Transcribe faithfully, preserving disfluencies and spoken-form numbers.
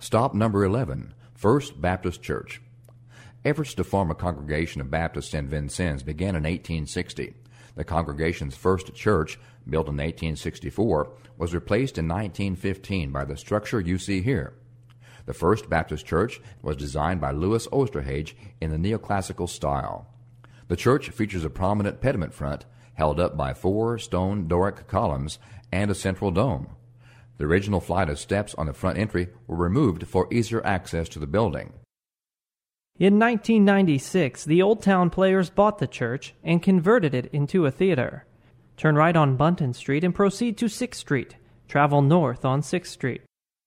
Stop number eleven, First Baptist Church. Efforts to form a congregation of Baptists in Vincennes began in eighteen sixty. The congregation's first church, built in eighteen sixty-four, was replaced in nineteen fifteen by the structure you see here. The First Baptist Church was designed by Louis Osterhage in the neoclassical style. The church features a prominent pediment front, held up by four stone Doric columns and a central dome. The original flight of steps on the front entry were removed for easier access to the building. In nineteen ninety-six, the Old Town Players bought the church and converted it into a theater. Turn right on Bunton Street and proceed to sixth Street. Travel north on sixth Street.